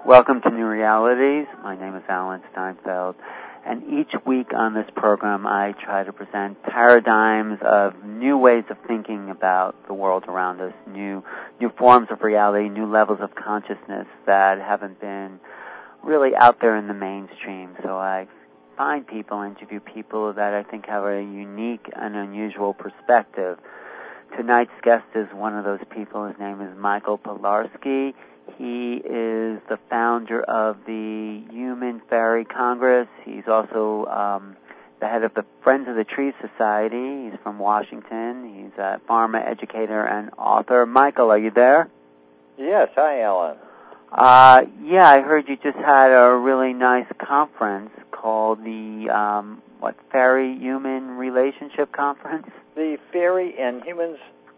Welcome to New Realities. My name is Alan Steinfeld, and each week on this program I try to present paradigms of new ways of thinking about the world around us, new forms of reality, new levels of consciousness that haven't been really out there in the mainstream. So I find people, interview people that I think have a unique and unusual perspective. Tonight's guest is one of those people. His name is Michael Pilarski. He is the founder of the Human Fairy Congress. He's also the head of the Friends of the Tree Society. He's from Washington. He's a pharma educator and author. Michael, are you there? Yes. Hi, Alan. Yeah, I heard you just had a really nice conference called the, Fairy Human Relationship Conference? The Fairy and Human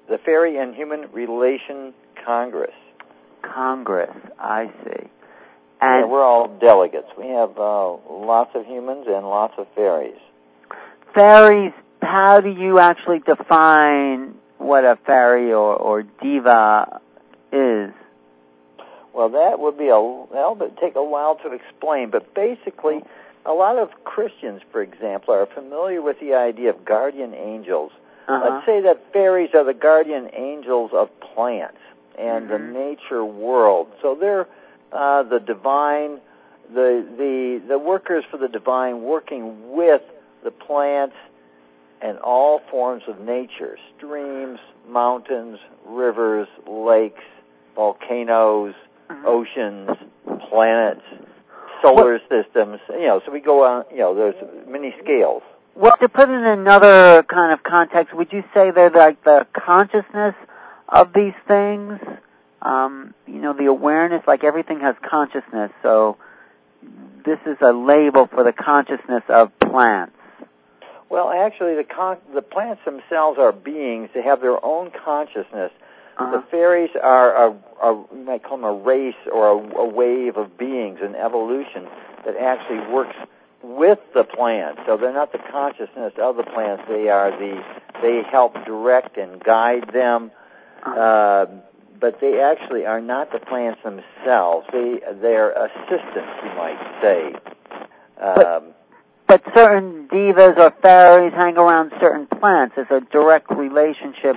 Relation Congress. Congress, I see. And we're all delegates. We have lots of humans and lots of fairies. Fairies, how do you actually define what a fairy or diva is? Well, that would be take a while to explain, but basically, a lot of Christians, for example, are familiar with the idea of guardian angels. Let's say that fairies are the guardian angels of plants and the nature world. So they're the divine, the workers for the divine, working with the plants and all forms of nature: streams, mountains, rivers, lakes, volcanoes, oceans, planets, solar systems. So we go on. There's many scales. Well, to put it in another kind of context, would you say they're like the consciousness of these things? The awareness, like everything has consciousness, so this is a label for the consciousness of plants. Well, actually, the plants themselves are beings. They have their own consciousness. The fairies are you might call them a race or a wave of beings, an evolution that actually works with the plants. So they're not the consciousness of the plants. They help direct and guide them. But they actually are not the plants themselves. They're assistants, you might say. But certain divas or fairies hang around certain plants. There's a direct relationship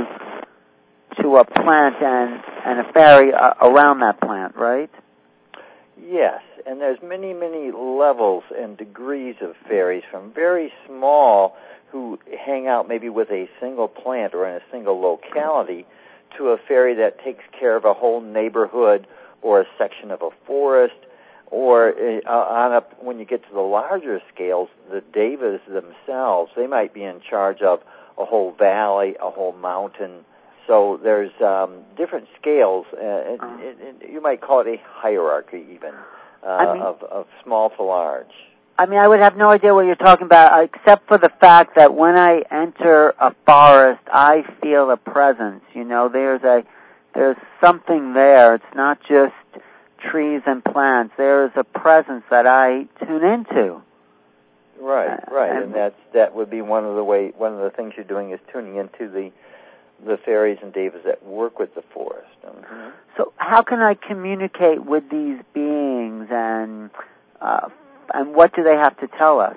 to a plant and a fairy around that plant, right? Yes, and there's many, many levels and degrees of fairies, from very small, who hang out maybe with a single plant or in a single locality, to a fairy that takes care of a whole neighborhood or a section of a forest, or when you get to the larger scales, the devas themselves, they might be in charge of a whole valley, a whole mountain. So there's different scales, you might call it a hierarchy even, of small to large. I would have no idea what you're talking about, except for the fact that when I enter a forest, I feel a presence. There's something there. It's not just trees and plants. There's a presence that I tune into. Right, and that would be one of the things you're doing is tuning into the fairies and devas that work with the forest. So how can I communicate with these beings, and what do they have to tell us?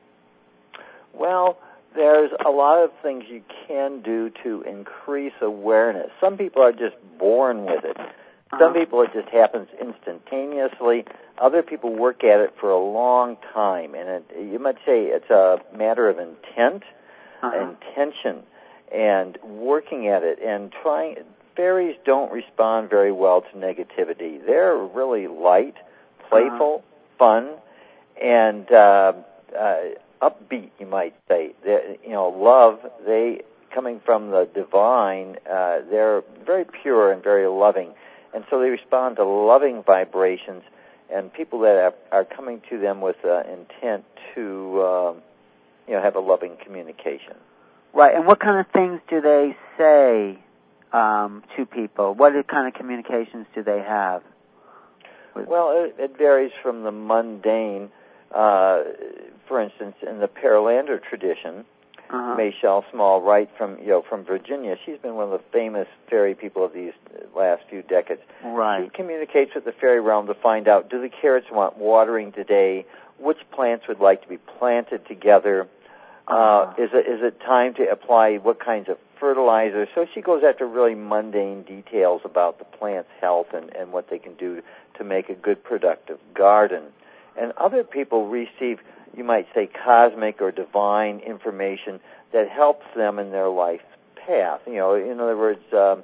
Well, there's a lot of things you can do to increase awareness. Some people are just born with it. Some people it just happens instantaneously. Other people work at it for a long time, and you might say it's a matter of intent, intention, and working at it and trying. Fairies don't respond very well to negativity. They're really light, playful, fun, and upbeat, you might say. Love, coming from the divine, they're very pure and very loving, and so they respond to loving vibrations, and people that are coming to them with intent to have a loving communication. Right, and what kind of things do they say to people? What kind of communications do they have? Well, it varies from the mundane. For instance, in the Pearlander tradition, Michelle Small Wright from Virginia. She's been one of the famous fairy people of these last few decades. Right. She communicates with the fairy realm to find out, do the carrots want watering today? Which plants would like to be planted together? Is it time to apply what kinds of fertilizer? So she goes after really mundane details about the plant's health and what they can do to make a good, productive garden. And other people receive, you might say, cosmic or divine information that helps them in their life path. In other words,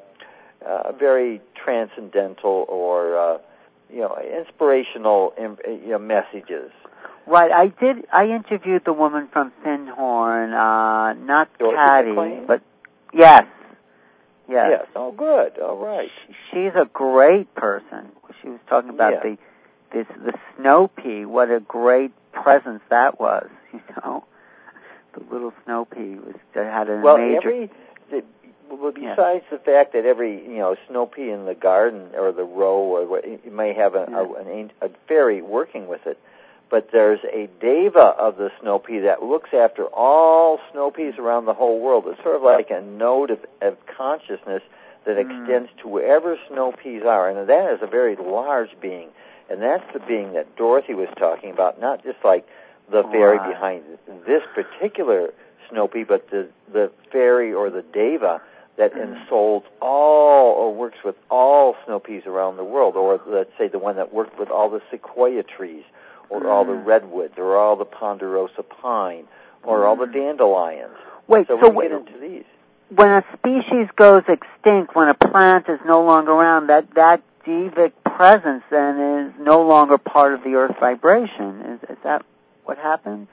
very transcendental or inspirational messages. Right. I interviewed the woman from Findhorn, not Dorothy Patty, McLean? but yes. Oh, good. All right. She's a great person. She was talking about the snow pea. What a great presence that was. The little snow pea had a major. Besides the fact that every snow pea in the garden or the row or you may have a fairy working with it, but there's a deva of the snow pea that looks after all snow peas around the whole world. It's sort of like a node of consciousness that extends to wherever snow peas are, and that is a very large being, and that's the being that Dorothy was talking about, not just like the fairy behind this particular snow pea, but the fairy or the deva that ensouls all or works with all snow peas around the world, or let's say the one that worked with all the sequoia trees, or all the redwoods, or all the ponderosa pine, or all the dandelions. Wait, so we get into these. When a species goes extinct, when a plant is no longer around, that devic presence then is no longer part of the Earth vibration. Is that what happens?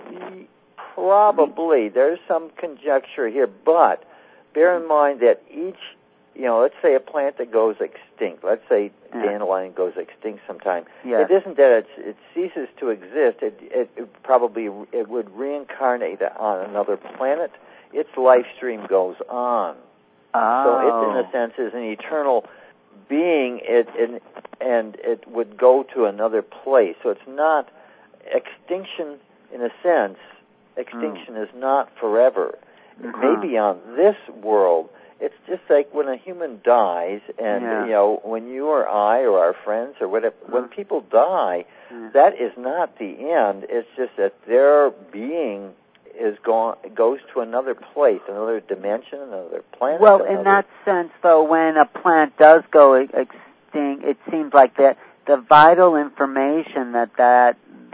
Probably. There's some conjecture here, but bear in mind that each, let's say a plant that goes extinct, let's say dandelion goes extinct sometime. It isn't that it ceases to exist. It would reincarnate on another planet. Its life stream goes on. So it, in a sense, is an eternal being, and it would go to another place. So it's not extinction in a sense. Extinction is not forever. It may be on this world. It's just like when a human dies, and when you or I or our friends or whatever, when people die, that is not the end. It's just that their being goes to another place, another dimension, another planet. Well, in that sense, though, when a plant does go extinct, it seems like that the vital information that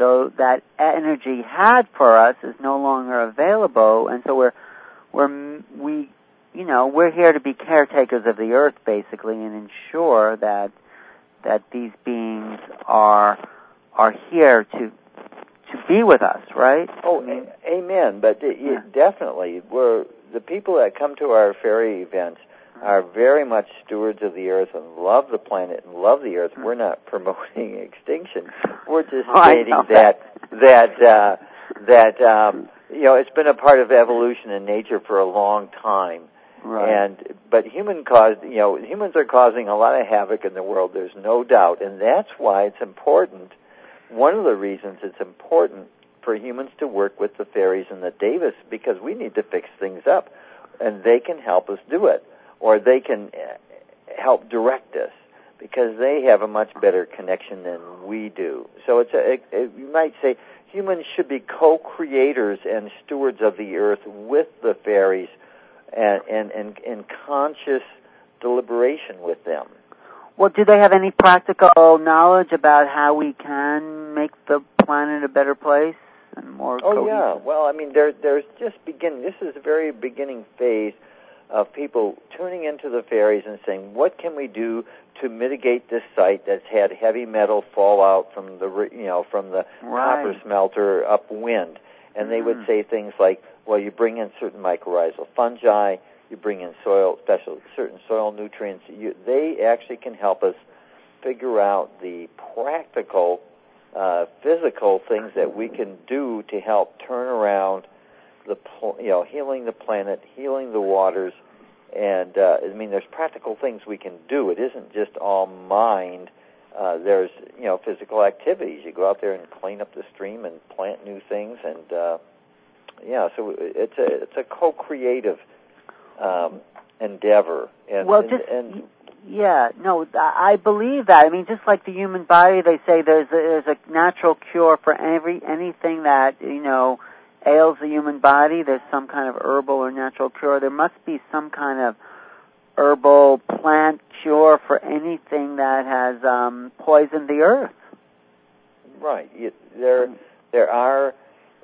energy had for us is no longer available, and so we're here to be caretakers of the Earth, basically, and ensure that these beings are here to be with us, right? Oh, amen. But definitely, the people that come to our fairy events are very much stewards of the Earth and love the planet and love the Earth. We're not promoting extinction. We're just stating that it's been a part of evolution and nature for a long time. Right. But humans are causing a lot of havoc in the world. There's no doubt, and that's why it's important. One of the reasons it's important for humans to work with the fairies and the devas, because we need to fix things up, and they can help us do it, or they can help direct us, because they have a much better connection than we do. So you might say humans should be co-creators and stewards of the Earth with the fairies, and in conscious deliberation with them. Well, do they have any practical knowledge about how we can make the planet a better place and more cohesive? Yeah. Well, there's just beginning. This is a very beginning phase of people tuning into the fairies and saying, what can we do to mitigate this site that's had heavy metal fallout from the copper smelter upwind? And they would say things like, well, you bring in certain mycorrhizal fungi, you bring in certain soil nutrients. They actually can help us figure out the practical, physical things that we can do to help turn around healing the planet, healing the waters, and there's practical things we can do. It isn't just all mind. There's physical activities. You go out there and clean up the stream and plant new things, and So it's a co-creative endeavor. I believe that. I mean, just like the human body, they say there's a natural cure for anything that ails the human body. There's some kind of herbal or natural cure. There must be some kind of herbal plant cure for anything that has poisoned the earth. Right. There are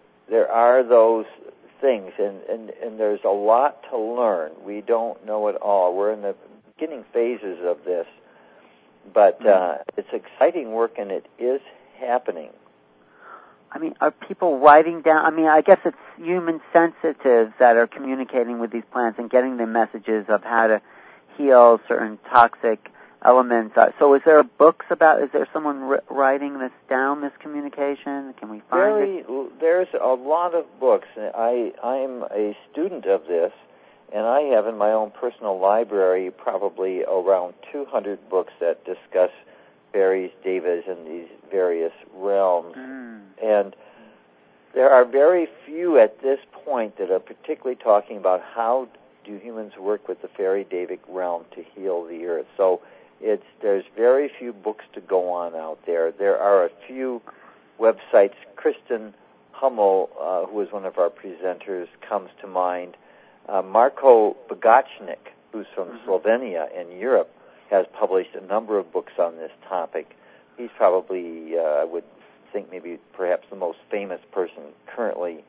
those things, and there's a lot to learn. We don't know it all. We're in the beginning phases of this, but it's exciting work, and it is happening. I mean, are people writing down? I mean, I guess it's human sensitives that are communicating with these plants and getting the messages of how to heal certain toxic elements. So is there books about, is there someone writing this down, this communication? Can we find it? There's a lot of books. I'm a student of this, and I have in my own personal library probably around 200 books that discuss fairies, devas, and these various realms. And there are very few at this point that are particularly talking about how do humans work with the fairy Devic realm to heal the earth. So there's very few books to go on out there. There are a few websites. Kristen Hummel, who is one of our presenters, comes to mind. Marko Bagachnik, who's from Slovenia in Europe, has published a number of books on this topic. He's probably, I would think, maybe perhaps the most famous person currently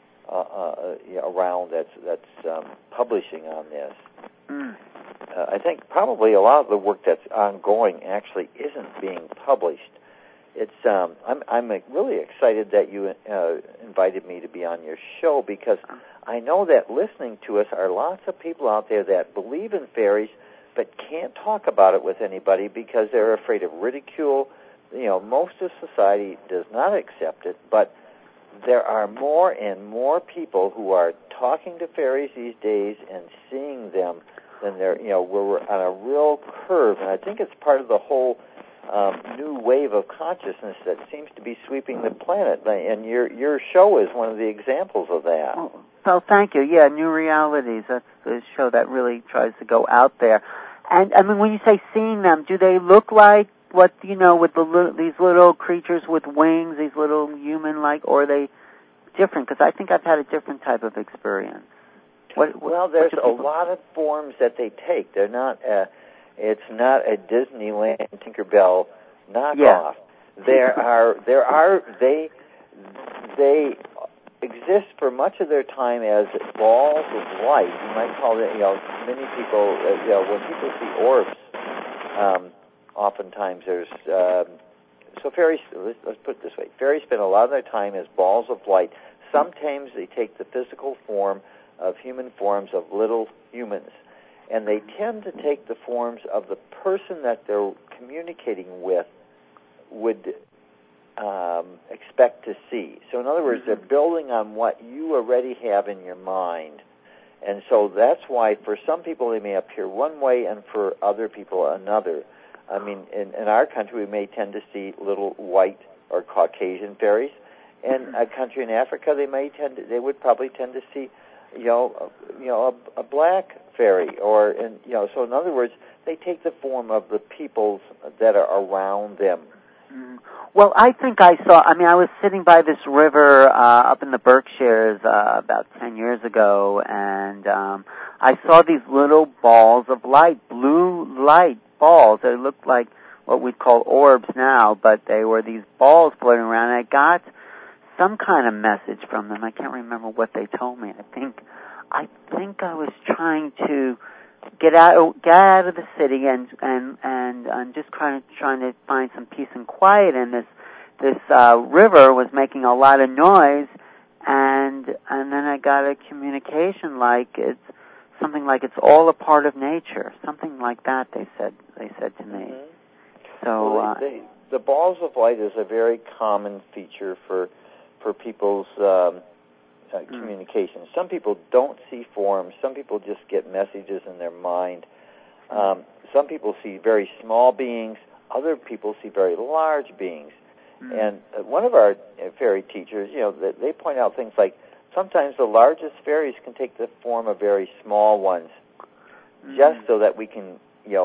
around that's publishing on this. I think probably a lot of the work that's ongoing actually isn't being published. It's I'm really excited that you invited me to be on your show, because I know that listening to us are lots of people out there that believe in fairies but can't talk about it with anybody because they're afraid of ridicule. Most of society does not accept it, but there are more and more people who are talking to fairies these days and seeing them than we're on a real curve, and I think it's part of the whole new wave of consciousness that seems to be sweeping the planet, and your show is one of the examples of that. Well, thank you. Yeah, New Realities, that's the show that really tries to go out there. And, I mean, when you say seeing them, do they look like with these little creatures with wings, these little human-like, or are they different? Because I think I've had a different type of experience. There's a lot of forms that they take. They're not. It's not a Disneyland Tinkerbell knockoff. Yeah. They exist for much of their time as balls of light. You might call it. Many people. When people see orbs, oftentimes there's. So fairies. Let's put it this way: fairies spend a lot of their time as balls of light. Sometimes they take the physical form of human forms of little humans, and they tend to take the forms of the person that they're communicating with would expect to see. So in other words, they're building on what you already have in your mind. And so that's why for some people they may appear one way and for other people another. I mean, in our country we may tend to see little white or Caucasian fairies. In a country in Africa they would probably tend to see a black fairy, so in other words, they take the form of the peoples that are around them. Well, I think I was sitting by this river up in the Berkshires about 10 years ago, and I saw these little balls of light, blue light balls. They looked like what we'd call orbs now, but they were these balls floating around, and I got some kind of message from them. I can't remember what they told me. I think I was trying to get out of the city and just trying to find some peace and quiet. And this river was making a lot of noise, and then I got a communication like it's something like it's all a part of nature, something like that. They said to me. So the balls of light is a very common feature for people's communication. Some people don't see forms. Some people just get messages in their mind. Some people see very small beings. Other people see very large beings. And one of our fairy teachers, they point out things like sometimes the largest fairies can take the form of very small ones, just so that we can,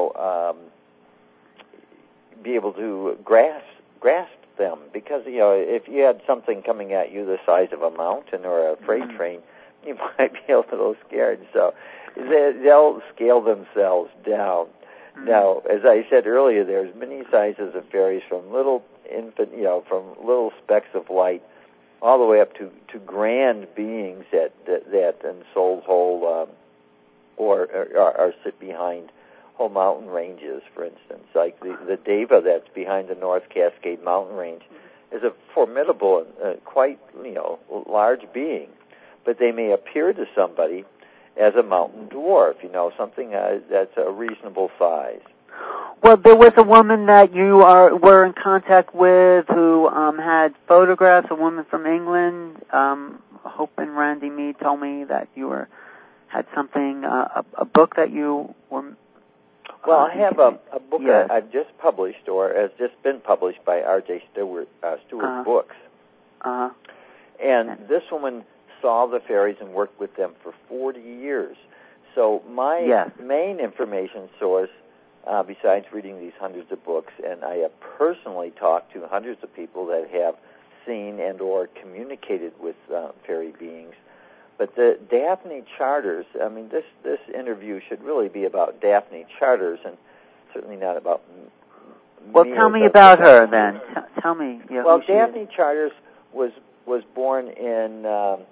be able to grasp them. Because, if you had something coming at you the size of a mountain or a freight train, you might be a little scared. So they'll scale themselves down. Now, as I said earlier, there's many sizes of fairies, from little from little specks of light, all the way up to grand beings that ensoul whole or sit behind whole mountain ranges. For instance, like the Deva that's behind the North Cascade mountain range is a formidable and quite large being, but they may appear to somebody as a mountain dwarf, something that's a reasonable size. Well, there was a woman that you were in contact with who had photographs, a woman from England. Hope and Randy Mead told me that you had something, a book that you were... Well, I have a book that I've just published, or has just been published by R.J. Stewart Books. And this woman saw the fairies and worked with them for 40 years. So my main information source, besides reading these hundreds of books, and I have personally talked to hundreds of people that have seen and or communicated with fairy beings. But the Daphne Charters, this interview should really be about Daphne Charters and certainly not about Well, tell me about her then. Tell me. Well, Daphne Charters was born in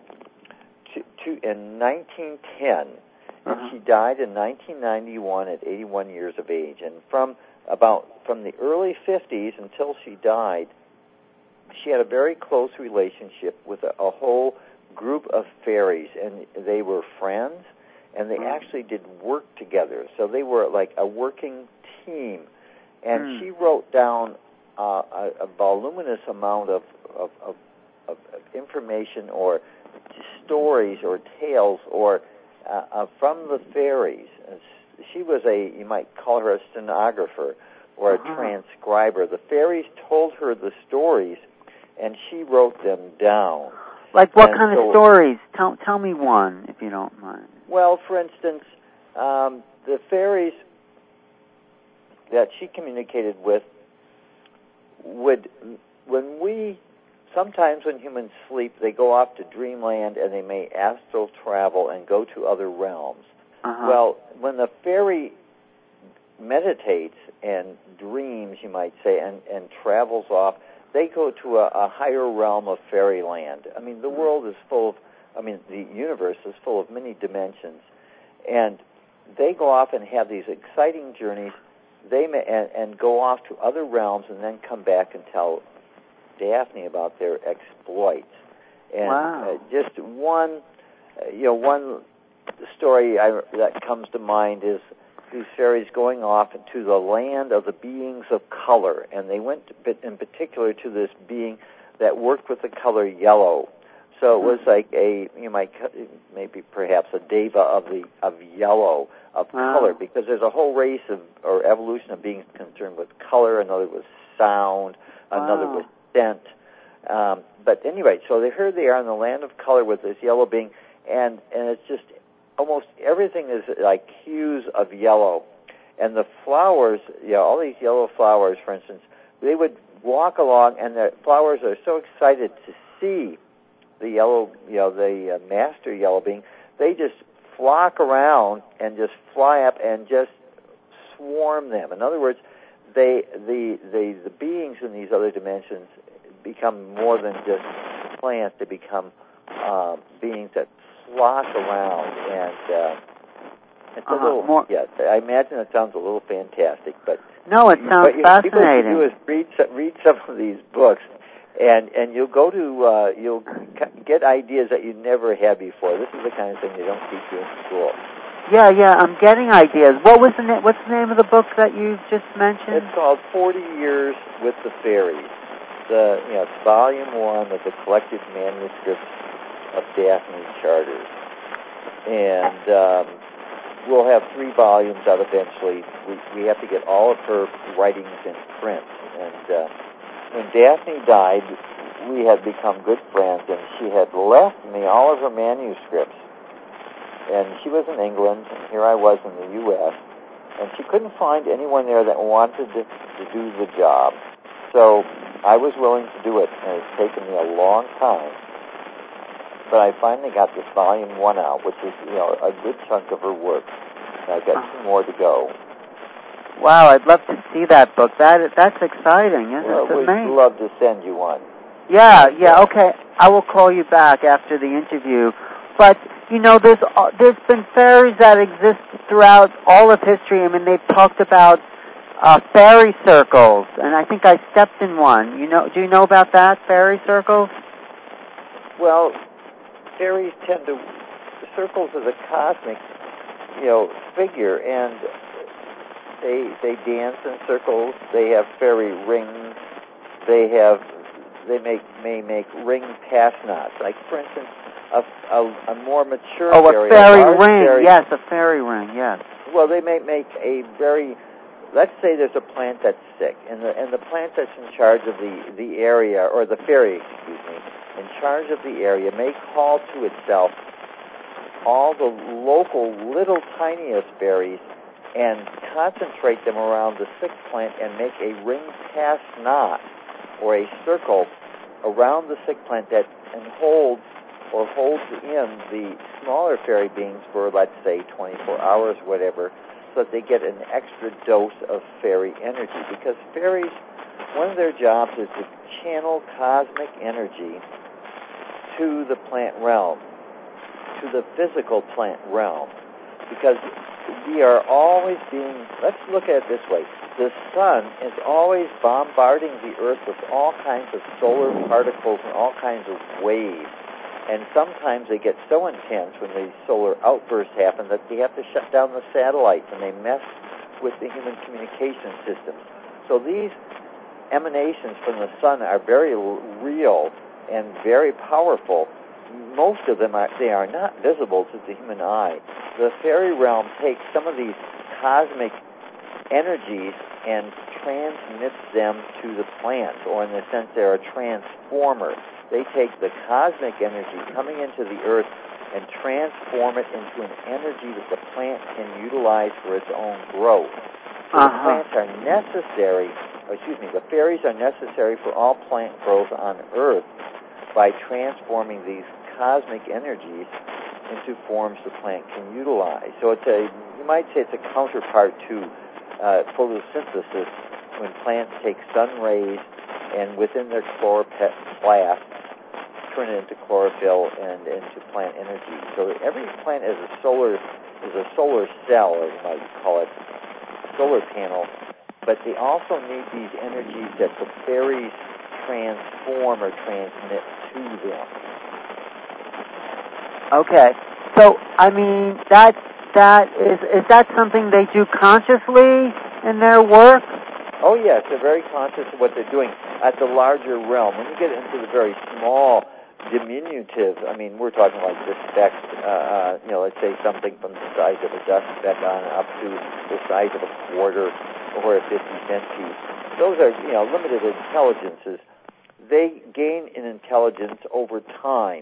1910, and she died in 1991 at 81 years of age. And from the early 50s until she died, she had a very close relationship with a whole group of fairies, and they were friends, and they actually did work together. So they were like a working team. And she wrote down a voluminous amount of information or stories or tales or from the fairies. She was you might call her a stenographer or a transcriber. The fairies told her the stories, and she wrote them down. Like what kind of stories? Tell me one, if you don't mind. Well, for instance, the fairies that she communicated with sometimes when humans sleep, they go off to dreamland and they may astral travel and go to other realms. Well, when the fairy meditates and dreams, you might say, and travels off, they go to a higher realm of fairyland. The world is full of, the universe is full of many dimensions. And they go off and have these exciting journeys. They may, and go off to other realms and then come back and tell Daphne about their exploits. And just one story that comes to mind is these fairies going off into the land of the beings of color, and they went in particular to this being that worked with the color yellow. So it was like maybe perhaps a deva of yellow, of color, because there's a whole race or evolution of beings concerned with color. Another was sound, another was scent. But anyway, so here they are in the land of color with this yellow being, and it's just almost everything is like hues of yellow. And the flowers, all these yellow flowers, for instance, they would walk along, and the flowers are so excited to see the yellow, the master yellow being. They just flock around and just fly up and just swarm them. In other words, the beings in these other dimensions become more than just plants. They become beings that flock around, and it's a little. Yes, I imagine it sounds a little fantastic, but no, it sounds fascinating. What you do is read some of these books, and you'll go to you'll get ideas that you never had before. This is the kind of thing they don't teach you in school. Yeah, I'm getting ideas. What's the name of the book that you just mentioned? It's called 40 Years with the Fairies. It's volume 1 of the collected manuscripts of Daphne Charters. And we'll have 3 volumes out eventually. We have to get all of her writings in print. And when Daphne died, we had become good friends, and she had left me all of her manuscripts. And she was in England, and here I was in the U.S., and she couldn't find anyone there that wanted to do the job. So I was willing to do it, and it's taken me a long time. But I finally got this volume 1 out, which is, a good chunk of her work. And I've got 2 more to go. Wow, I'd love to see that book. That's exciting, isn't it? Well, we'd love to send you one. Yeah, okay. I will call you back after the interview. But, there's been fairies that exist throughout all of history. I mean, they've talked about fairy circles, and I think I stepped in one. Do you know about that, fairy circles? Well, fairies circles are the cosmic, figure, and they dance in circles. They have fairy rings. They may make ring pass knots. Like, for instance, a more mature fairy. A fairy ring. Yes, a fairy ring. Yes. Well, they may make a very. Let's say there's a plant that's sick, and the plant that's in charge of the area, or the fairy, in charge of the area, may call to itself all the local little tiniest fairies and concentrate them around the sick plant and make a ring pass knot or a circle around the sick plant that holds in the smaller fairy beings for, let's say, 24 hours, whatever, so that they get an extra dose of fairy energy. Because fairies, one of their jobs is to channel cosmic energy to the plant realm, to the physical plant realm. Because we are always let's look at it this way. The sun is always bombarding the earth with all kinds of solar particles and all kinds of waves. And sometimes they get so intense when the solar outbursts happen that they have to shut down the satellites, and they mess with the human communication systems. So these emanations from the sun are very real and very powerful. Most of them they are not visible to the human eye. The fairy realm takes some of these cosmic energies and transmits them to the plants, or in a sense they're a transformer. They take the cosmic energy coming into the earth and transform it into an energy that the plant can utilize for its own growth. So the plants are necessary, the fairies are necessary for all plant growth on earth by transforming these cosmic energies into forms the plant can utilize. So you might say it's a counterpart to photosynthesis, when plants take sun rays and within their chloroplast turn it into chlorophyll and into plant energy. So every plant is a solar cell, or you might call it solar panel, but they also need these energies that the fairies transform or transmit to them. Okay. So, I mean, is that something they do consciously in their work? Oh, yes, they're very conscious of what they're doing at the larger realm. When you get into the very small, diminutive, I mean, we're talking like the speck, let's say something from the size of a dust speck on up to the size of a quarter or a 50-cent piece. Those are, limited intelligences. They gain in intelligence over time.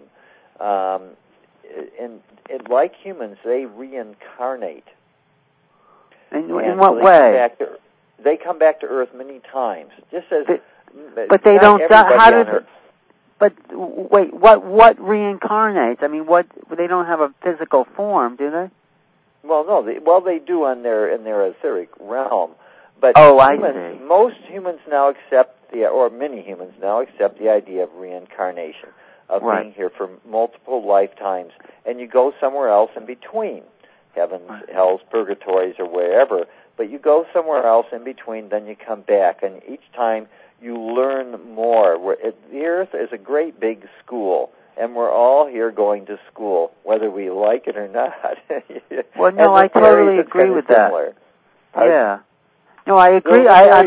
And like humans, they reincarnate. In what way? They come back to Earth many times. Just as, but they don't. How does? But wait, what reincarnates? I mean, they don't have a physical form, do they? Well, no. They do in their etheric realm. But most humans now accept many humans now accept the idea of reincarnation, of being here for multiple lifetimes, and you go somewhere else in between, heavens, hells, purgatories, or wherever. But you go somewhere else in between, then you come back, and each time you learn more. The Earth is a great big school, and we're all here going to school, whether we like it or not. Well, no, I totally agree with that. Yeah. No, I agree.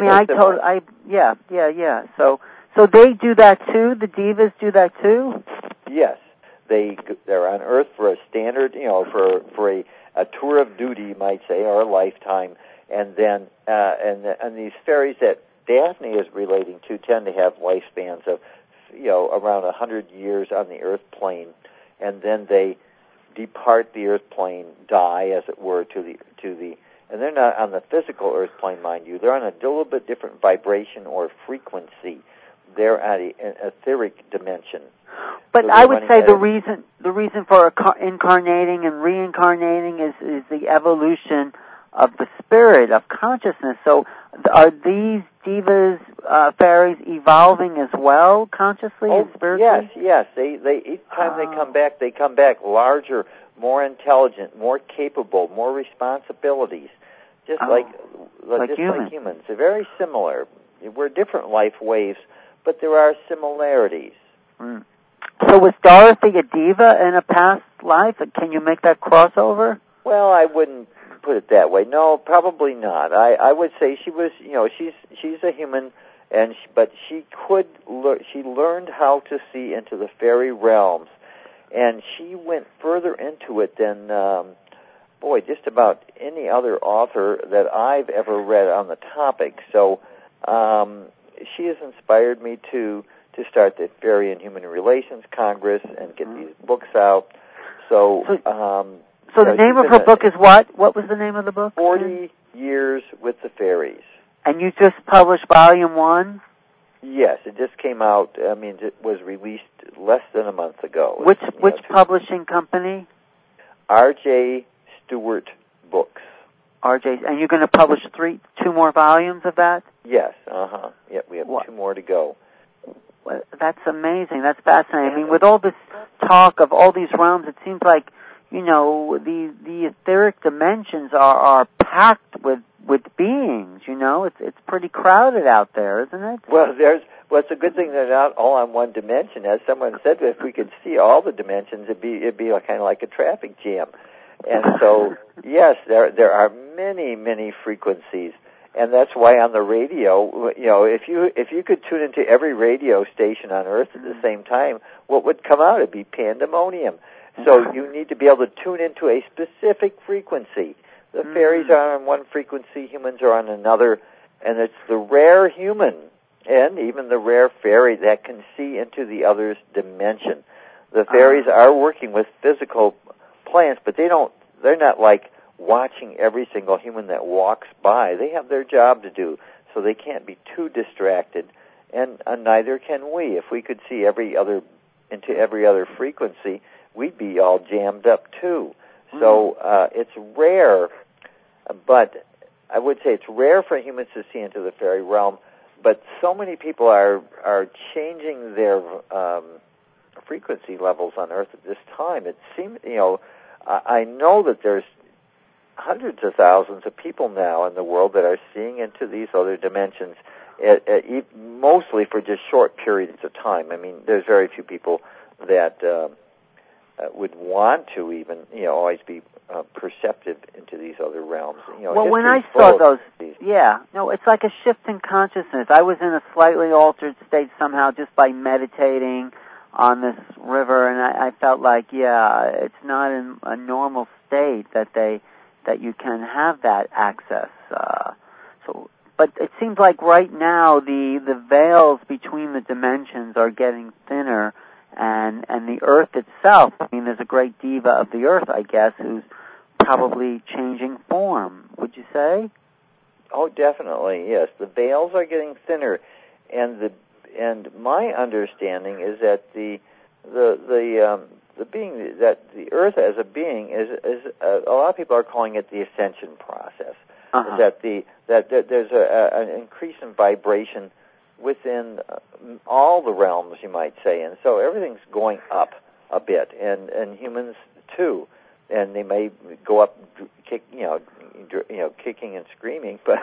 Yeah. So they do that too? The divas do that too? Yes. They're on Earth for a standard, for a tour of duty, you might say, or a lifetime. And then, and these fairies that Daphne is relating to tend to have lifespans of around 100 years on the earth plane, and then they depart the earth plane, die, as it were, to the, and they're not on the physical earth plane, mind you. They're on a little bit different vibration or frequency. They're at an etheric dimension. But so I would say the reason for incarnating and reincarnating is the evolution of the spirit, of consciousness. So are these divas, fairies, evolving as well, consciously and spiritually? Yes. They each time they come back larger, more intelligent, more capable, more responsibilities, just like humans. They're very similar. We're different life waves, but there are similarities. Mm. So was Dorothy a diva in a past life? Can you make that crossover? Well, I wouldn't put it that way. No, probably not. I would say she was, she's a human, but she learned how to see into the fairy realms, and she went further into it than, just about any other author that I've ever read on the topic. So she has inspired me to start the Fairy and Human Relations Congress and get these books out. So the name of her book is what? What was the name of the book? 40 Years with the Fairies. And you just published Volume 1? Yes, it just came out. It was released less than a month ago. Which publishing company? R.J. Stewart Books. R.J. And you're going to publish 2 more volumes of that? Yes, Yeah, we have 2 more to go. Well, that's amazing. That's fascinating. With all this talk of all these realms, it seems like, the etheric dimensions are packed with beings, It's pretty crowded out there, isn't it? Well, it's a good thing they're not all on one dimension. As someone said, if we could see all the dimensions, it'd be kind of like a traffic jam. And so, yes, there are many, many frequencies. And that's why on the radio, if you could tune into every radio station on Earth at the same time, what would come out? It'd be pandemonium. So you need to be able to tune into a specific frequency. The fairies are on one frequency, humans are on another, and it's the rare human and even the rare fairy that can see into the other's dimension. The fairies are working with physical plants, but they're not like watching every single human that walks by. They have their job to do, so they can't be too distracted, and neither can we. If we could see into every other frequency, we'd be all jammed up too. So it's rare, but I would say it's rare for humans to see into the fairy realm, but so many people are changing their frequency levels on Earth at this time. It seems, I know that there's hundreds of thousands of people now in the world that are seeing into these other dimensions, mostly for just short periods of time. There's very few people that would want to even, always be perceptive into these other realms. When I saw those, it's like a shift in consciousness. I was in a slightly altered state somehow just by meditating on this river, and I felt like, it's not in a normal state that you can have that access. But it seems like right now the veils between the dimensions are getting thinner, and the Earth itself, there's a great diva of the Earth, I guess, who's probably changing form. Would you say? Oh, definitely, yes. The veils are getting thinner, and my understanding is that the being that the Earth as a being is a lot of people are calling it the ascension process. That there's an increase in vibration within all the realms, you might say, and so everything's going up a bit, and humans too, and they may go up, kicking and screaming, but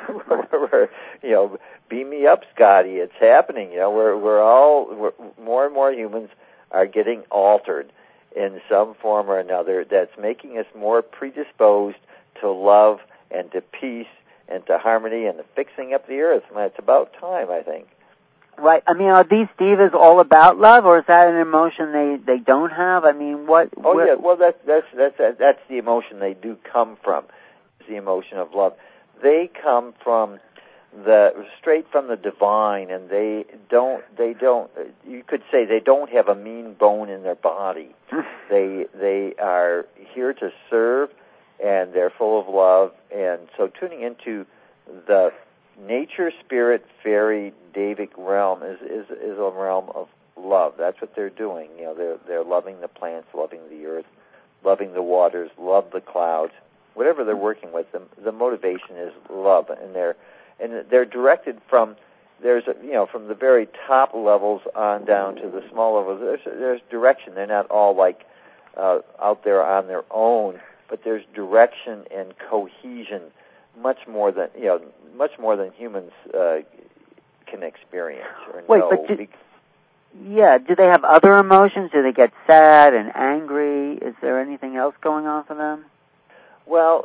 beam me up, Scotty, it's happening. We're more and more humans are getting altered in some form or another. That's making us more predisposed to love and to peace and to harmony and to fixing up the Earth. It's about time, I think. Right. Are these divas all about love, or is that an emotion they don't have? What? Oh, yeah. Well, that's the emotion they do come from. It's the emotion of love. They come from straight from the divine, and they don't. You could say they don't have a mean bone in their body. They are here to serve, and they're full of love. And so, tuning into the nature, spirit, fairy, Davic realm is a realm of love. That's what they're doing. They're loving the plants, loving the earth, loving the waters, love the clouds. Whatever they're working with, the motivation is love, and they're directed from from the very top levels on down to the small levels. There's direction. They're not all like out there on their own, but there's direction and cohesion, much more than humans can experience or know. Do they have other emotions? Do they get sad and angry? Is there anything else going on for them? Well,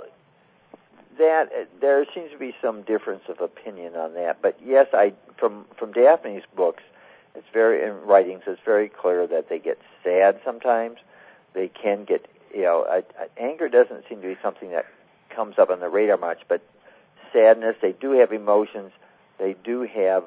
there seems to be some difference of opinion on that. But yes, from Daphne's books, in writings, it's very clear that they get sad sometimes. They can get, anger doesn't seem to be something that comes up on the radar much, but sadness, they do have emotions. They do have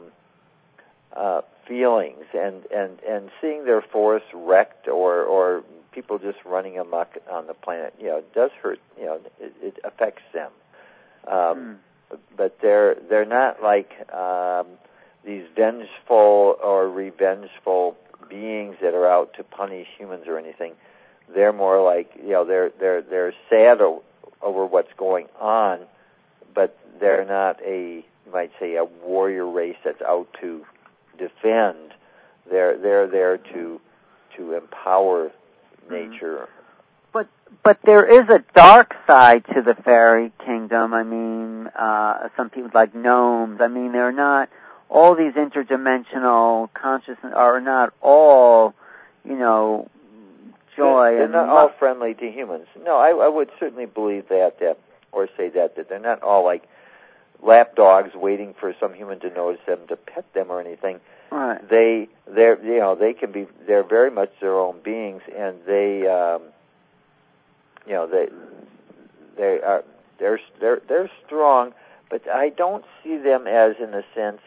feelings, and seeing their forests wrecked or people just running amok on the planet, it does hurt. It affects them. But they're not like these vengeful or revengeful beings that are out to punish humans or anything. They're more like they're sad over what's going on, but they're not you might say a warrior race that's out to defend. They're there to empower nature. But there is a dark side to the fairy kingdom. I mean, some people like gnomes. I mean, they're not all these interdimensional consciousness are not all, joy. They're not all friendly to humans. No, I would certainly believe that, or say that they're not all like lap dogs waiting for some human to notice them to pet them or anything. Right. They can be. They're very much their own beings, and they're strong. But I don't see them as, in a sense,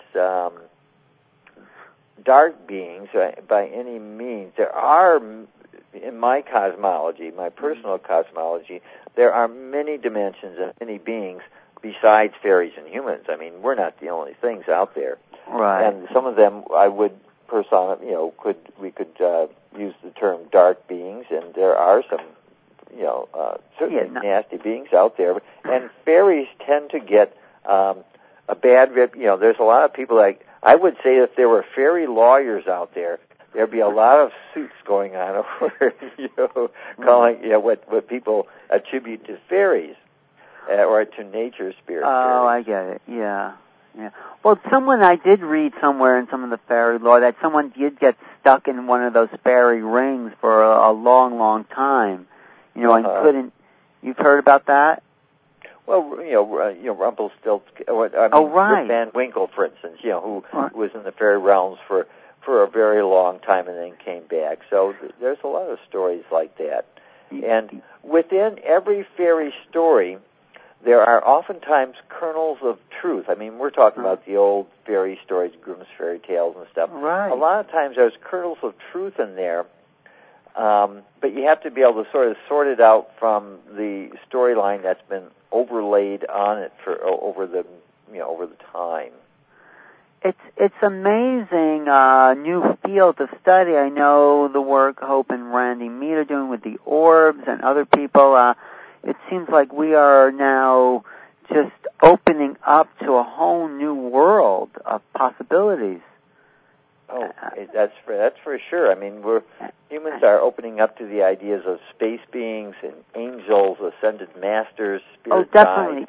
dark beings by any means. There are, in my cosmology, my personal cosmology, there are many dimensions and many beings besides fairies and humans. I mean, we're not the only things out there. Right. And some of them I would we could use the term dark beings, and there are some, certainly nasty beings out there. And fairies tend to get a bad rep. There's a lot of people I would say if there were fairy lawyers out there, there'd be a lot of suits going on over, calling, what people attribute to fairies or to nature spirits. Oh, I get it. Yeah. Well, I did read somewhere in some of the fairy lore that someone did get stuck in one of those fairy rings for a long, long time. And couldn't. You've heard about that? Well, Rumpelstiltskin. Right. Rip Van Winkle, for instance, who was in the fairy realms for a very long time and then came back. So there's a lot of stories like that. And within every fairy story, there are oftentimes kernels of truth. I mean, we're talking about the old fairy stories, Grimm's fairy tales and stuff. Right. A lot of times there's kernels of truth in there, but you have to be able to sort of sort it out from the storyline that's been overlaid on it over the time. It's amazing new field of study. I know the work Hope and Randy Mead are doing with the orbs and other people. It seems like we are now just opening up to a whole new world of possibilities. Oh, that's for sure. I mean, humans are opening up to the ideas of space beings and angels, ascended masters, spirit guides.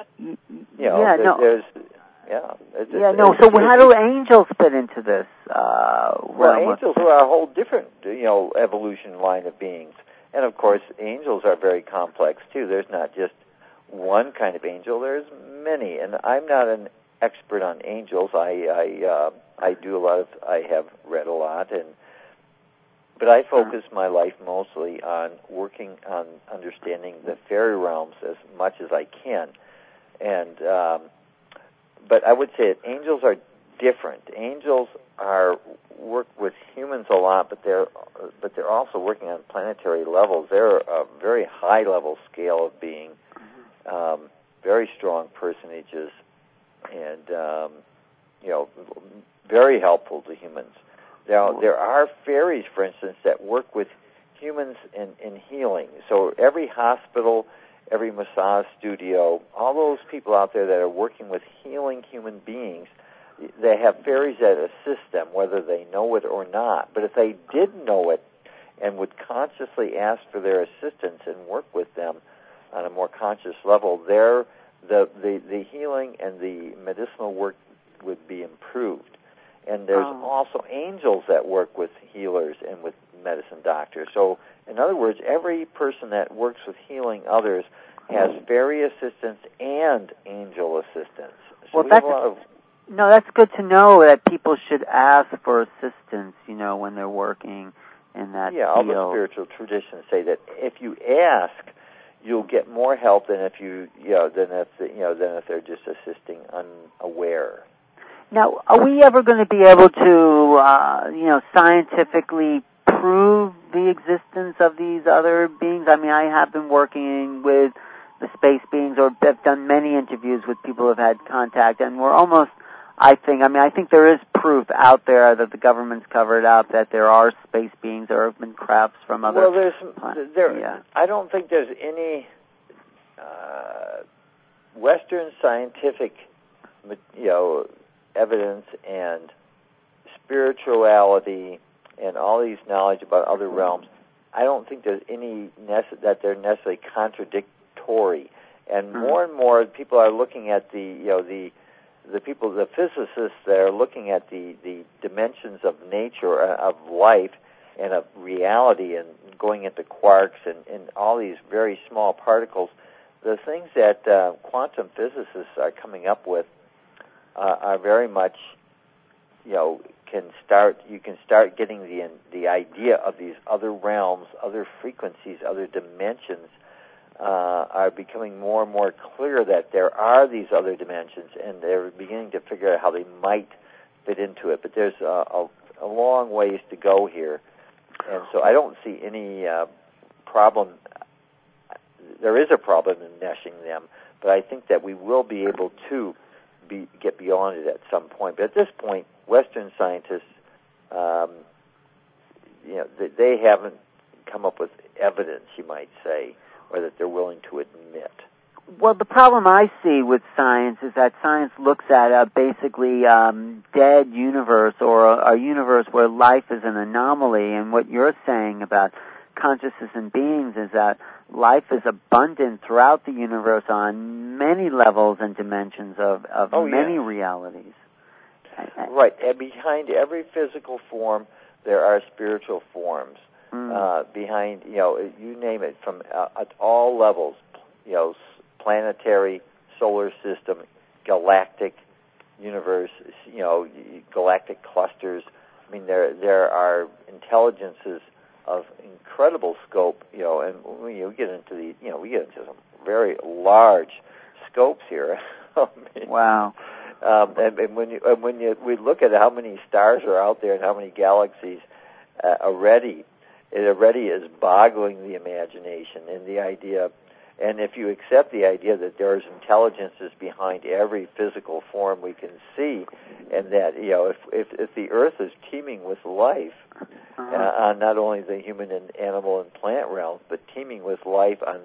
So how do angels fit into this realm? Well, angels are a whole different, evolution line of beings. And, of course, angels are very complex, too. There's not just one kind of angel. There's many. And I'm not an expert on angels. I have read a lot. But I focus my life mostly on working on understanding the fairy realms as much as I can. And but I would say that angels are different. Angels work with humans a lot, but they're also working on planetary levels. They're a very high level scale of being, very strong personages, and very helpful to humans. Now, there are fairies, for instance, that work with humans in healing. So every hospital, every massage studio, all those people out there that are working with healing human beings, they have fairies that assist them, whether they know it or not. But if they did know it and would consciously ask for their assistance and work with them on a more conscious level, the healing and the medicinal work would be improved. And there's also angels that work with healers and with medicine doctors. So, in other words, every person that works with healing others has fairy assistance and angel assistance. So that's good to know that people should ask for assistance, when they're working in that field. All the spiritual traditions say that if you ask, you'll get more help than if than if they're just assisting unaware. Now, are we ever going to be able to, scientifically prove the existence of these other beings? I mean, I have been working with the space beings, or have done many interviews with people who have had contact, and we're almost, I think there is proof out there that the government's covered up that there are space beings or have been crafts from other planets. I don't think there's any Western scientific, evidence and spirituality and all these knowledge about other realms. I don't think there's any that they're necessarily contradictory. And more people are looking at the physicists that are looking at the dimensions of nature, of life, and of reality, and going into quarks and all these very small particles. The things that quantum physicists are coming up with are very much, you can start getting the idea of these other realms, other frequencies, other dimensions are becoming more and more clear that there are these other dimensions, and they're beginning to figure out how they might fit into it. But there's a long ways to go here, and so I don't see any problem. There is a problem in meshing them, but I think that we will be able to get beyond it at some point. But at this point, Western scientists, they haven't come up with evidence, you might say, or that they're willing to admit. Well, the problem I see with science is that science looks at a basically dead universe, or a universe where life is an anomaly. And what you're saying about consciousness and beings is that life is abundant throughout the universe on many levels and dimensions of many realities. Right, and behind every physical form, there are spiritual forms. Behind, you name it, from at all levels, planetary, solar system, galactic universe, galactic clusters. I mean, there are intelligences of incredible scope, and we get into some very large scopes here. Wow. And when we look at how many stars are out there and how many galaxies it already is boggling the imagination, and the idea. And if you accept the idea that there's intelligences behind every physical form we can see, and that if the Earth is teeming with life, on not only the human and animal and plant realms, but teeming with life on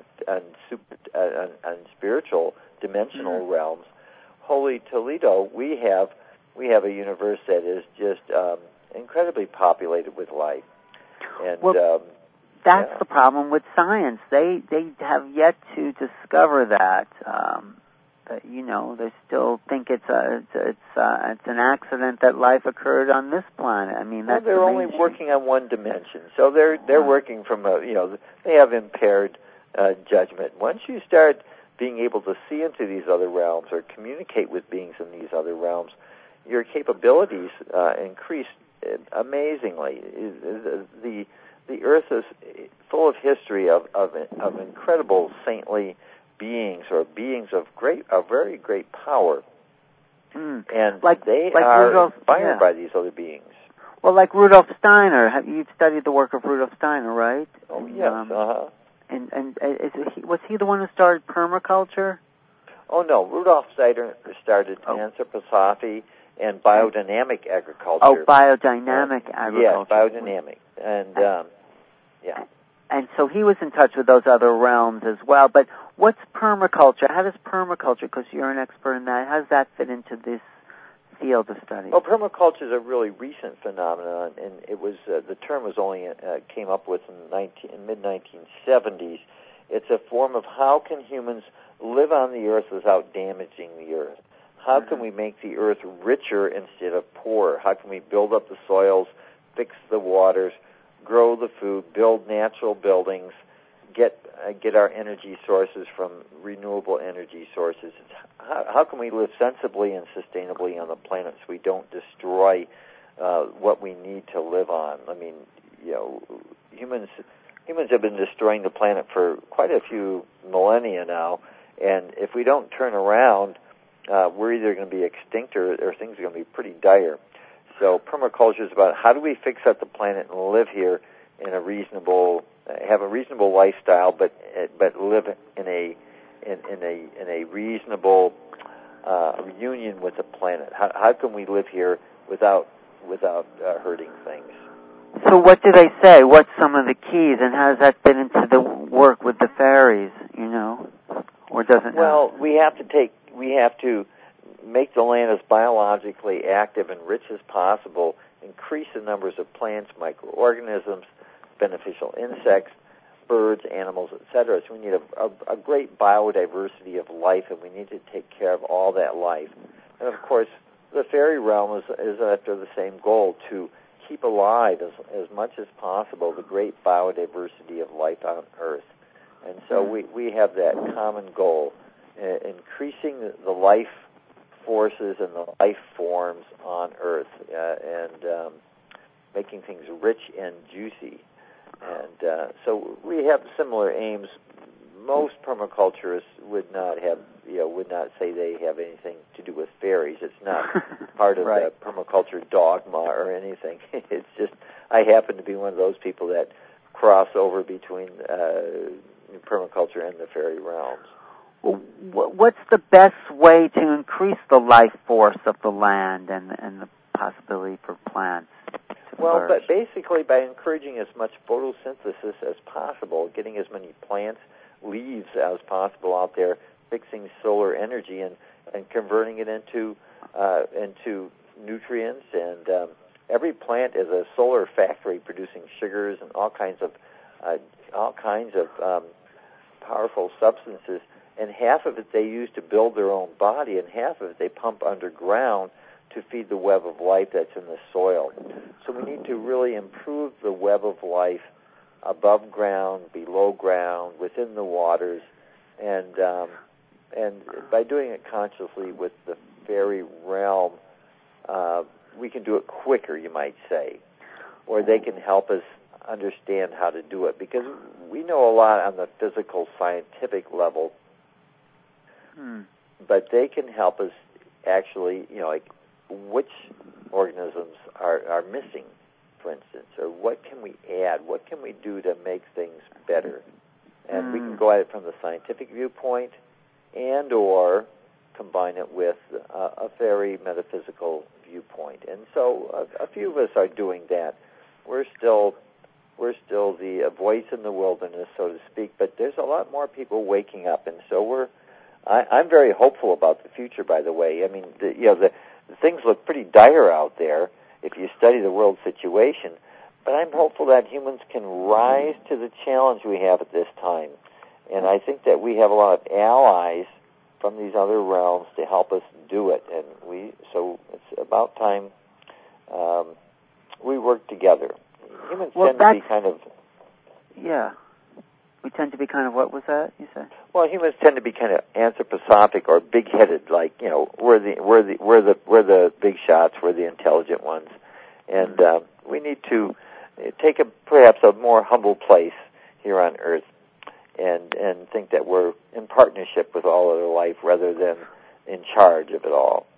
spiritual dimensional realms, holy Toledo, we have a universe that is just incredibly populated with life. And that's the problem with science. They have yet to discover that. They still think it's an accident that life occurred on this planet. I mean, that's they're only working on one dimension, so they're working from they have impaired judgment. Once you start being able to see into these other realms or communicate with beings in these other realms, your capabilities increase amazingly. The Earth is full of history of incredible saintly beings, or beings of very great power, And like are Rudolf, inspired by these other beings. Well, like Rudolf Steiner. You've studied the work of Rudolf Steiner, right? Oh, yes, And was he the one who started permaculture? Oh, no. Rudolf Steiner started anthroposophy and biodynamic agriculture. Oh, biodynamic agriculture. Yes, biodynamic. And, And so he was in touch with those other realms as well. But what's permaculture? How does permaculture, because you're an expert in that, how does that fit into this field of study? Well, permaculture is a really recent phenomenon, and it was the term was only came up with in mid-1970s. It's a form of how can humans live on the earth without damaging the earth? How can we make the earth richer instead of poorer? How can we build up the soils, fix the waters, grow the food, build natural buildings, get our energy sources from renewable energy sources? How can we live sensibly and sustainably on the planet so we don't destroy what we need to live on? I mean, humans have been destroying the planet for quite a few millennia now, and if we don't turn around, we're either going to be extinct or things are going to be pretty dire. So permaculture is about how do we fix up the planet and live here in a reasonable, have a reasonable lifestyle, but live in a reasonable union with the planet. How can we live here without hurting things? So what do they say? What's some of the keys, and how does that fit into the work with the fairies? Or does it? Well, we have to make the land as biologically active and rich as possible, increase the numbers of plants, microorganisms, beneficial insects, birds, animals, etc. So we need a great biodiversity of life, and we need to take care of all that life. And of course, the fairy realm is after the same goal, to keep alive as much as possible the great biodiversity of life on Earth. And so we have that common goal, increasing the life forces and the life forms on Earth, and making things rich and juicy. And so we have similar aims. Most permaculturists would not say they have anything to do with fairies. It's not part of the permaculture dogma or anything. It's just I happen to be one of those people that cross over between permaculture and the fairy realms. What's the best way to increase the life force of the land and the possibility for plants to flourish? But basically by encouraging as much photosynthesis as possible, getting as many plants, leaves as possible out there, fixing solar energy and converting it into nutrients. And every plant is a solar factory producing sugars and all kinds of powerful substances. And half of it they use to build their own body, and half of it they pump underground to feed the web of life that's in the soil. So we need to really improve the web of life above ground, below ground, within the waters, and by doing it consciously with the fairy realm, we can do it quicker, you might say, or they can help us understand how to do it, because we know a lot on the physical, scientific level, but they can help us actually, like which organisms are missing, for instance, or what can we add, what can we do to make things better. And we can go at it from the scientific viewpoint and or combine it with a very metaphysical viewpoint. And so a few of us are doing that. We're still the voice in the wilderness, so to speak, but there's a lot more people waking up, and so I'm very hopeful about the future, by the way. I mean, the things look pretty dire out there if you study the world situation, but I'm hopeful that humans can rise to the challenge we have at this time. And I think that we have a lot of allies from these other realms to help us do it. And so it's about time we work together. Humans tend to be kind of... Yeah. We tend to be kind of, what was that you said? Well, humans tend to be kind of anthroposophic or big-headed, like, we're the big shots, we're the intelligent ones. And we need to take perhaps a more humble place here on Earth and think that we're in partnership with all other life rather than in charge of it all.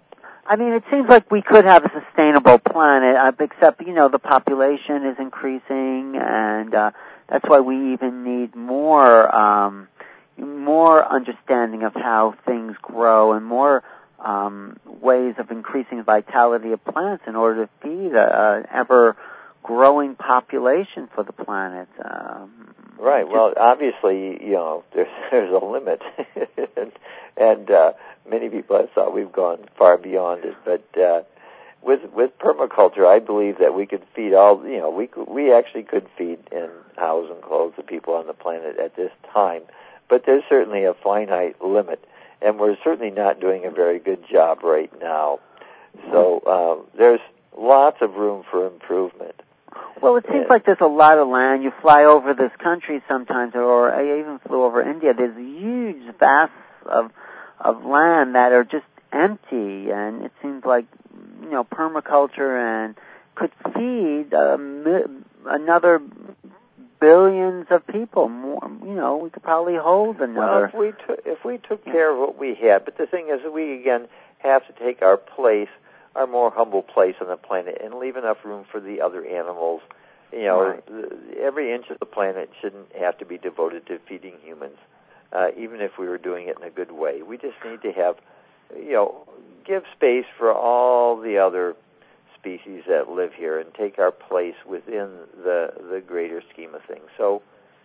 I mean, it seems like we could have a sustainable planet, except, the population is increasing, and that's why we even need more understanding of how things grow and more ways of increasing the vitality of plants in order to feed an ever-growing population for the planet. Right. Well, obviously, there's a limit, and many people have thought we've gone far beyond it. But with permaculture, I believe that we could feed we actually could feed and house and clothe the people on the planet at this time. But there's certainly a finite limit, and we're certainly not doing a very good job right now. So there's lots of room for improvement. Well, it seems like there's a lot of land. You fly over this country sometimes, or I even flew over India. There's huge vast of land that are just empty, and it seems like permaculture and could feed another billions of people. More, we could probably hold another. Well, if we took care of what we had, but the thing is, that we again have to take our place, our more humble place on the planet, and leave enough room for the other animals. Right. Every inch of the planet shouldn't have to be devoted to feeding humans, even if we were doing it in a good way. We just need to have, give space for all the other species that live here and take our place within the greater scheme of things. So,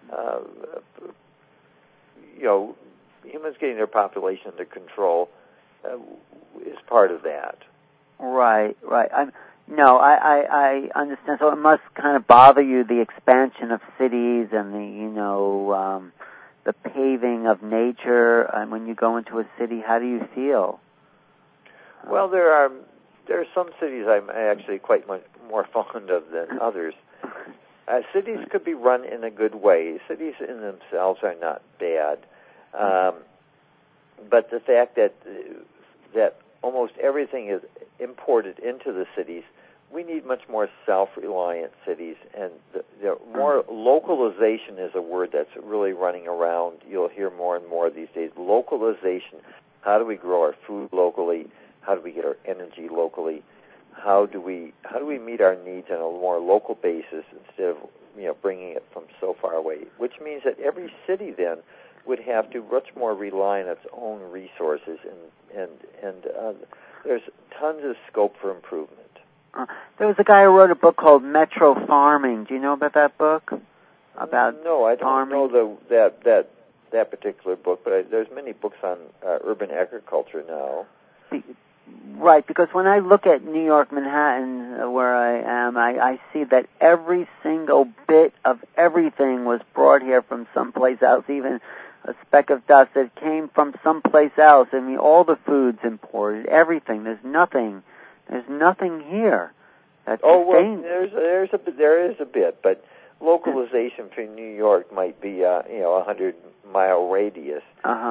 humans getting their population under control is part of that. Right. I understand. So it must kind of bother you, the expansion of cities and the paving of nature. And when you go into a city, how do you feel? Well, there are some cities I'm actually quite much more fond of than others. Cities could be run in a good way. Cities in themselves are not bad, but the fact that almost everything is imported into the cities, we need much more self-reliant cities, and the more localization is a word that's really running around. You'll hear more and more these days. Localization. How do we grow our food locally? How do we get our energy locally? How do we meet our needs on a more local basis instead of bringing it from so far away? Which means that every city then would have to much more rely on its own resources, and there's tons of scope for improvement. There was a guy who wrote a book called Metro Farming. Do you know about that book? No, I don't farming? know that particular book, but there's many books on urban agriculture now. Right, because when I look at New York, Manhattan, where I am, I see that every single bit of everything was brought here from someplace else, even a speck of dust that came from someplace else. I mean, all the food's imported, everything. There's nothing here. That's well, there is a bit, but localization for New York might be a 100-mile radius.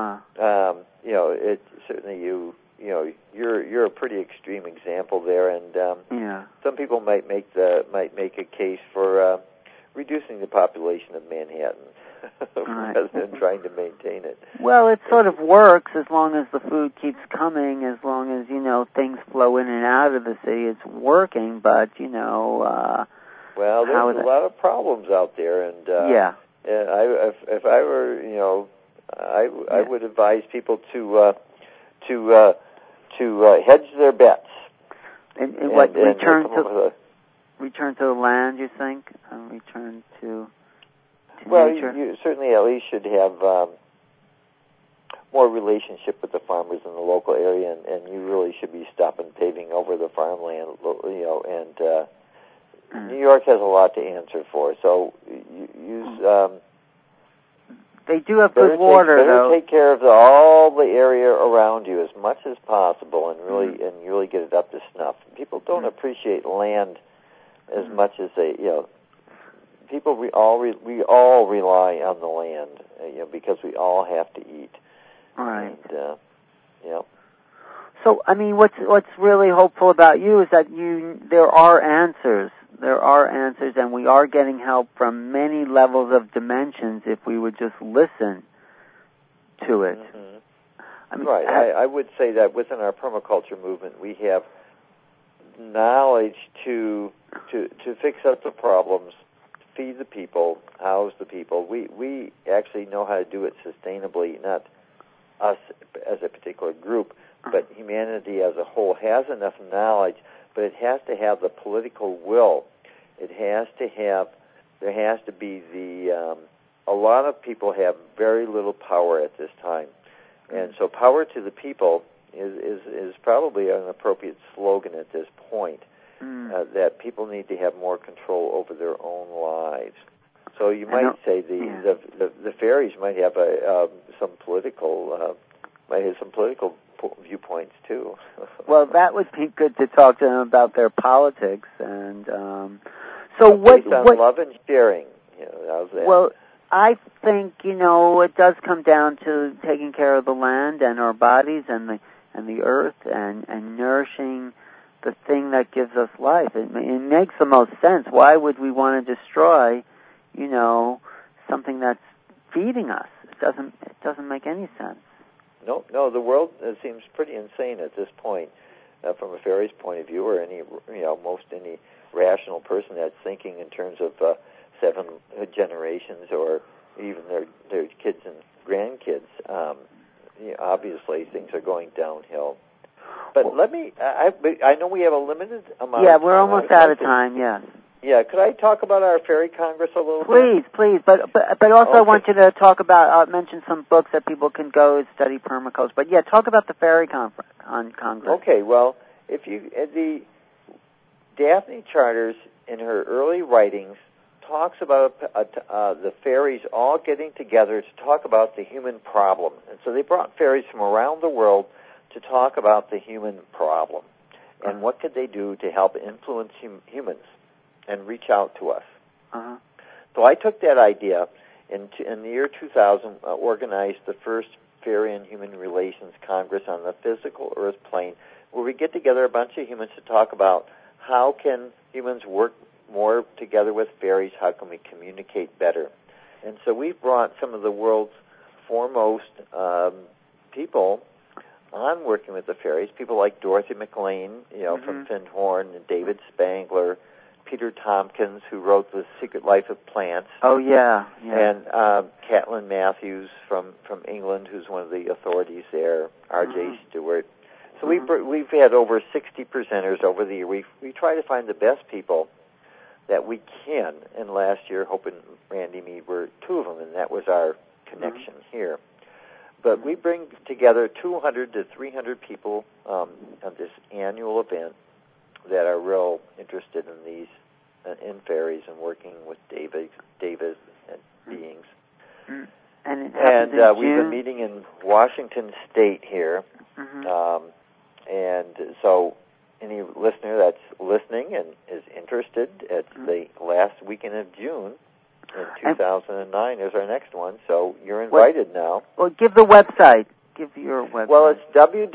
It certainly you're a pretty extreme example there, and some people might make a case for reducing the population of Manhattan rather than trying to maintain it. Well, it sort of works as long as the food keeps coming, as long as things flow in and out of the city. It's working, but well, there's a lot of problems out there, and if I were I would advise people to hedge their bets. And return to the land, you think? Return to nature? You certainly at least should have more relationship with the farmers in the local area, and you really should be stopping paving over the farmland, and New York has a lot to answer for, so use... They do have good water, though. Take care of all the area around you as much as possible, and really get it up to snuff. People don't appreciate land as much as they, people we all rely on the land, because we all have to eat. Right. And, So, I mean, what's really hopeful about you is that there are answers. There are answers, and we are getting help from many levels of dimensions if we would just listen to it. Right. I would say that within our permaculture movement, we have knowledge to fix up the problems, feed the people, house the people. We actually know how to do it sustainably, not us as a particular group, but humanity as a whole has enough knowledge, but it has to have the political will. It has to have, there has to be a lot of people have very little power at this time. And so power to the people is probably an appropriate slogan at this point, that people need to have more control over their own lives. So you might say the fairies might have some political viewpoints too. Well, that would be good to talk to them about their politics and so based on love and sharing. How's that? Well, I think it does come down to taking care of the land and our bodies and the earth and nourishing the thing that gives us life. It makes the most sense. Why would we want to destroy, something that's feeding us? It doesn't make any sense. No. The world seems pretty insane at this point, from a fairy's point of view, or any rational person that's thinking in terms of 7 generations or even their kids and grandkids. Obviously, things are going downhill. But I know we have a limited amount of time. Yeah, we're almost out of time, yes. Yeah, could I talk about our Fairy Congress a little bit? Please. But also I want you to talk about, mention some books that people can go and study permaculture. But yeah, talk about the Fairy Congress. Okay, well, the Daphne Charters, in her early writings, talks about the fairies all getting together to talk about the human problem. And so they brought fairies from around the world to talk about the human problem. And what could they do to help influence humans and reach out to us. So I took that idea in the year 2000, organized the first Fairy and Human Relations Congress on the physical Earth plane, where we get together a bunch of humans to talk about how can humans work more together with fairies, how can we communicate better. And so we've brought some of the world's foremost people on working with the fairies, people like Dorothy McLean, from Findhorn, and David Spangler, Peter Tompkins, who wrote The Secret Life of Plants. Oh, yeah. And Caitlin Matthews from England, who's one of the authorities there, R.J. Stewart. So we've had over 60 presenters over the year. We try to find the best people that we can. And last year, Hope and Randy Mead were 2 of them, and that was our connection here. But we bring together 200 to 300 people on this annual event that are real interested in these, in fairies and working with David and beings. And we've been meeting in Washington State here. And so any listener that's listening and is interested, it's the last weekend of June in 2009 is our next one. So you're invited now. Well, give the website. Give your website. Well, it's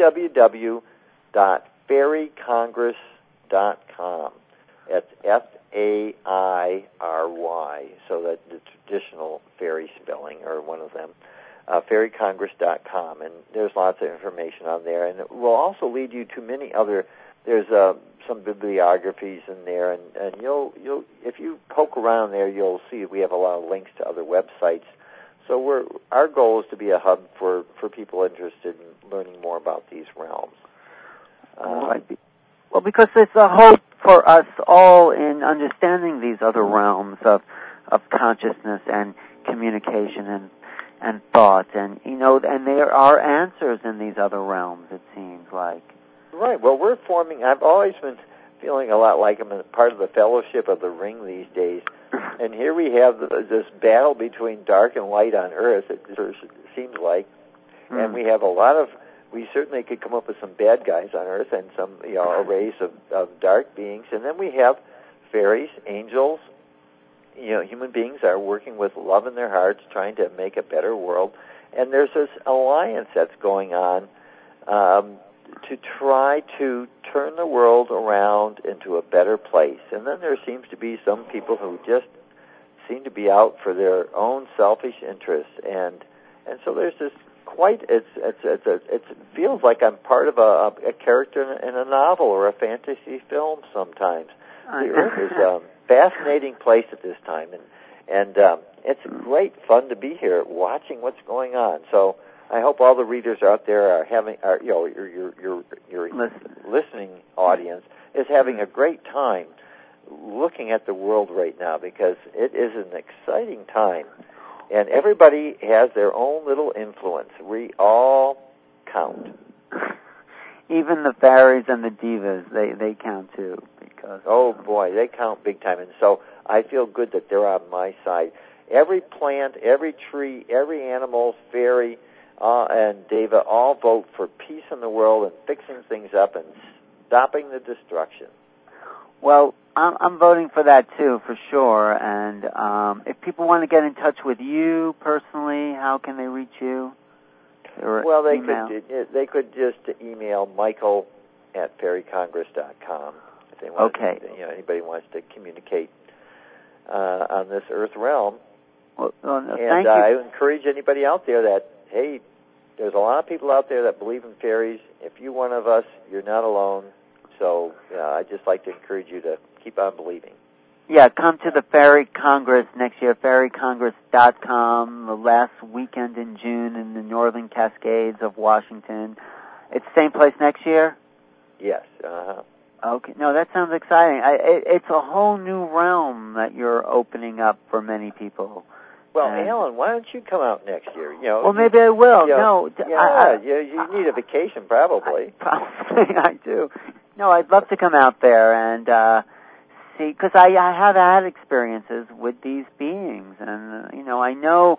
www.fairycongress.com. It's F-A-I-R-Y, so that's the traditional fairy spelling, or one of them, fairycongress.com, and there's lots of information on there, and it will also lead you to many other, there's some bibliographies in there, and you'll if you poke around there, you'll see we have a lot of links to other websites. So our goal is to be a hub for people interested in learning more about these realms. Well, because there's a hope for us all in understanding these other realms of consciousness and communication and thought, and and there are answers in these other realms, it seems like. Right. Well, we're forming. I've always been feeling a lot like I'm a part of the Fellowship of the Ring these days, and here we have this battle between dark and light on Earth. It seems like, and we have a lot of. We certainly could come up with some bad guys on Earth and some, a race of dark beings. And then we have fairies, angels, human beings are working with love in their hearts, trying to make a better world. And there's this alliance that's going on to try to turn the world around into a better place. And then there seems to be some people who just seem to be out for their own selfish interests. And so there's this it feels like I'm part of a character in a novel or a fantasy film sometimes. The Earth is a fascinating place at this time, and it's great fun to be here watching what's going on. So I hope all the readers out there are having, your listening audience is having a great time looking at the world right now, because it is an exciting time. And everybody has their own little influence. We all count. Even the fairies and the divas, they count too. Because oh boy, they count big time. And so I feel good that they're on my side. Every plant, every tree, every animal, fairy, and Deva all vote for peace in the world and fixing things up and stopping the destruction. Well, I'm voting for that too, for sure. And if people want to get in touch with you personally, how can they reach you? Well, they could just email Michael@fairycongress.com if they want. Okay. Anybody wants to communicate on this Earth realm. Well, and thank you. I encourage anybody out there that, hey, there's a lot of people out there that believe in fairies. If you're one of us, you're not alone. So I'd just like to encourage you to keep on believing. Yeah, come to the Fairy Congress next year, fairycongress.com, the last weekend in June in the Northern Cascades of Washington. It's the same place next year? Yes. Okay. No, that sounds exciting. It's a whole new realm that you're opening up for many people. Well, Alan, why don't you come out next year? Well, maybe I will. You need a vacation, probably. Probably, I do. No, I'd love to come out there and see, because I have had experiences with these beings, and I know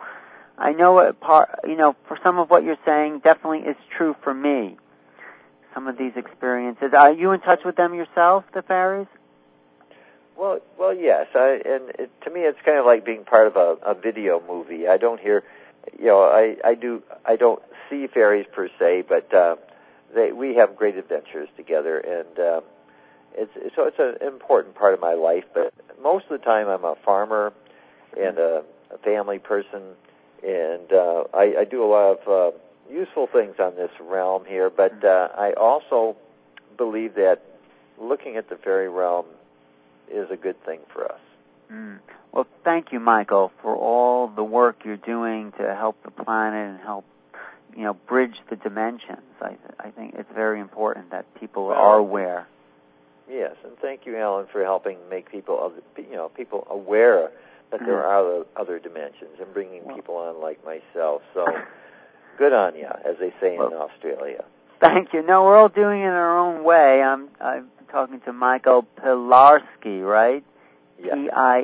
for some of what you're saying definitely is true for me. Some of these experiences. Are you in touch with them yourself, the fairies? Well, yes. To me, it's kind of like being part of a video movie. I don't hear, I don't see fairies per se, but we have great adventures together, and it's an important part of my life. But most of the time, I'm a farmer and a family person, and I do a lot of useful things on this realm here. But I also believe that looking at the fairy realm is a good thing for us. Well, thank you, Michael, for all the work you're doing to help the planet and help, bridge the dimensions. I think it's very important that people are aware. Yes, and thank you, Alan, for helping make people aware that there are other dimensions and bringing people on like myself. So, good on you, as they say in Australia. Thank you. No, we're all doing it in our own way. I'm talking to Michael Pilarski, right? Yes.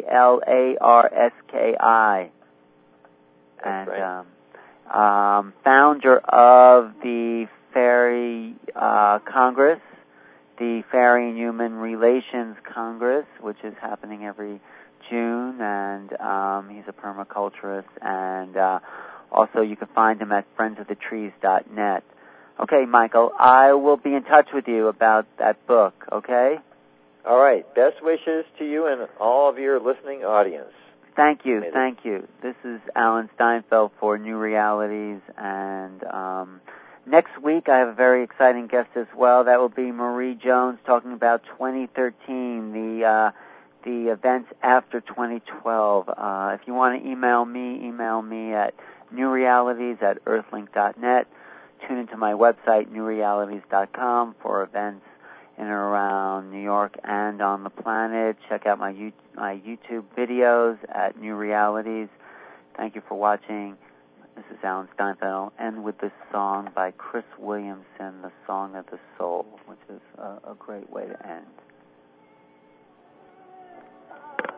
Pilarski. And right. Founder of the Fairy Congress, the Fairy and Human Relations Congress, which is happening every June, and he's a permaculturist, and also you can find him at friendsofthetrees.net. Okay, Michael, I will be in touch with you about that book, okay? All right. Best wishes to you and all of your listening audience. Thank you. This is Alan Steinfeld for New Realities, and next week I have a very exciting guest as well. That will be Marie Jones talking about 2013, the events after 2012. If you want to email me at newrealities@earthlink.net. Tune into my website, newrealities.com, for events in and around New York and on the planet. Check out my YouTube videos at New Realities. Thank you for watching. This is Alan Steinfeld. I'll end with this song by Chris Williamson, The Song of the Soul, which is a great way to end.